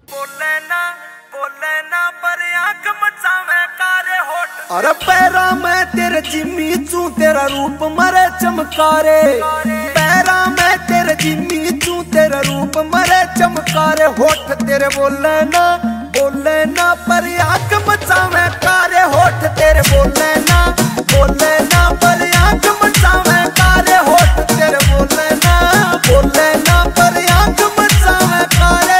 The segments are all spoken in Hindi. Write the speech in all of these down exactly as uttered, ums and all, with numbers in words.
बोले ना बोले ना पर आंख मचावे कारे होठ। अरे पैरा में तेरे जिम्मी चू तेरा रूप मरे चमकारे, पैरा में तेरे जिम्मी चू तेरा रूप मरे चमकारे। होठ तेरे बोले ना बोले ना पर आंख मचावे कारे। होठ तेरे बोले ना बोले ना पर आंख मचावे कारे। होठ तेरे बोले ना बोले ना पर आंख मचावे कारे।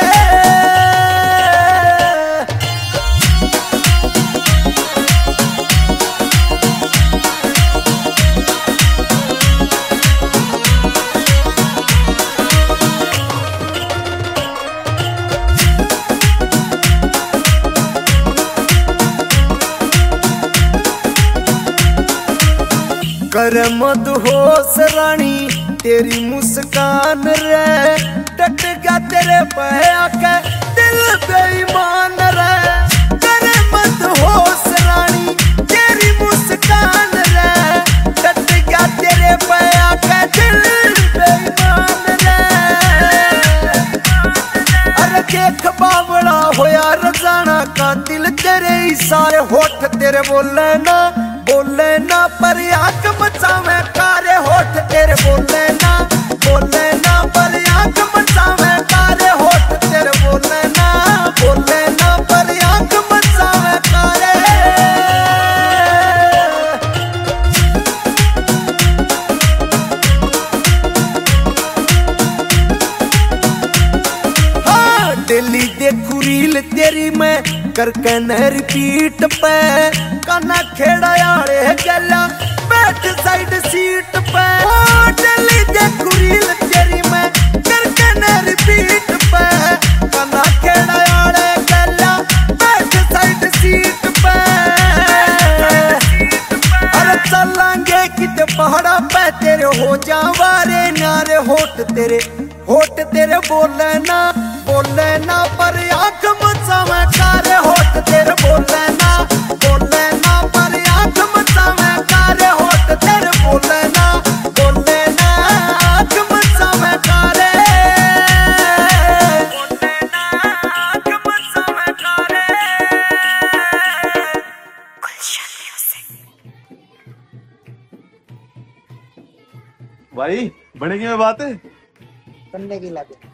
कर मदहोश रानी तेरी मुस्कान रे, टट गया तेरे पया के दिल बेईमान रे। कर मदहोश रानी तेरी मुस्कान रे, टट गया तेरे पया के दिल बेईमान रे। अरे देख बावड़ा होया रजाना का दिल तेरे इशारे। होठ तेरे बोले ना बोले ना पर आंख मचावे कारे। होठ तेरे बोले ना बोले ना पर आंख मचावे कारे। होठ तेरे बोले ना बोले ना पर आंख मचावे कारे। हाँ दिल्ली देखू रील तेरी मैं करके न रिपीट पे, काना खेड़ा यारे गला बैठ साइड सीट पे। दिल्ली देखू रील तेरी मैं करके न रिपीट पे, काना खेड़ा यारे गला बैठ साइड सीट पे। अरे चलांगे किते पहाड़ा पे तेरे हो जावारे नारे। होठ तेरे होठ तेरे बोले ना बोले ना पर आंख मचावे कारे। होठ तेरे बोले ना बोले ना पर आंख मचावे कारे। होठ तेरे बोले ना बोले ना आंख मचावे कारे। बोले ना आंख मचावे कारे। भाई बनेगी में बात है करने की लगे।